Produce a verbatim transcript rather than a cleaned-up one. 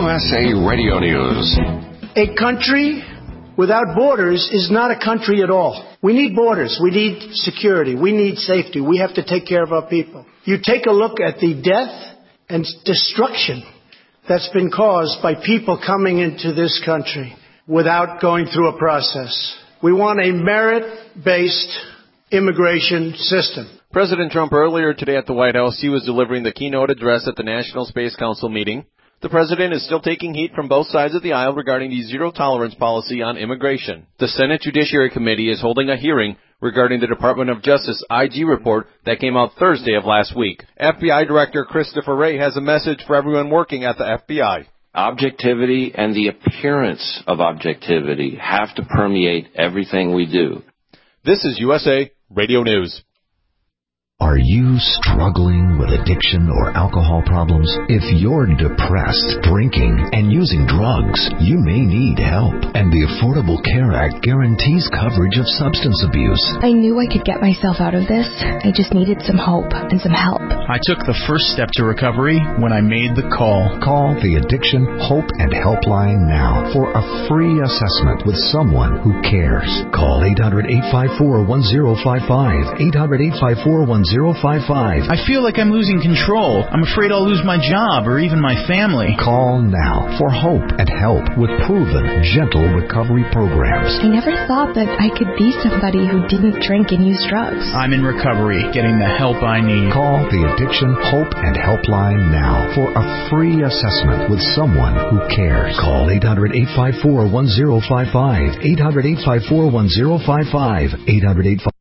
S A Radio News. A country without borders is not a country at all. We need borders. We need security. We need safety. We have to take care of our people. You take a look at the death and destruction that's been caused by people coming into this country without going through a process. We want a merit-based immigration system. President Trump earlier today at the White House, he was delivering the keynote address at the National Space Council meeting. The president is still taking heat from both sides of the aisle regarding the zero-tolerance policy on immigration. The Senate Judiciary Committee is holding a hearing regarding the Department of Justice I G report that came out Thursday of last week. F B I Director Christopher Wray has a message for everyone working at the F B I. Objectivity and the appearance of objectivity have to permeate everything we do. This is U S A Radio News. Are you struggling with addiction or alcohol problems? If you're depressed, drinking, and using drugs, you may need help. And the Affordable Care Act guarantees coverage of substance abuse. I knew I could get myself out of this. I just needed some hope and some help. I took the first step to recovery when I made the call. Call the Addiction Hope and Helpline now for a free assessment with someone who cares. Call eight hundred, eight five four, one zero five five, eight hundred, eight five four, one zero five five. I feel like I'm losing control. I'm afraid I'll lose my job or even my family. Call now for hope and help with proven, gentle recovery programs. I never thought that I could be somebody who didn't drink and use drugs. I'm in recovery, getting the help I need. Call the Addiction Hope and Helpline now for a free assessment with someone who cares. Call eight hundred, eight five four, one zero five five, eight hundred, eight five four, one zero five five, eight hundred, eight five four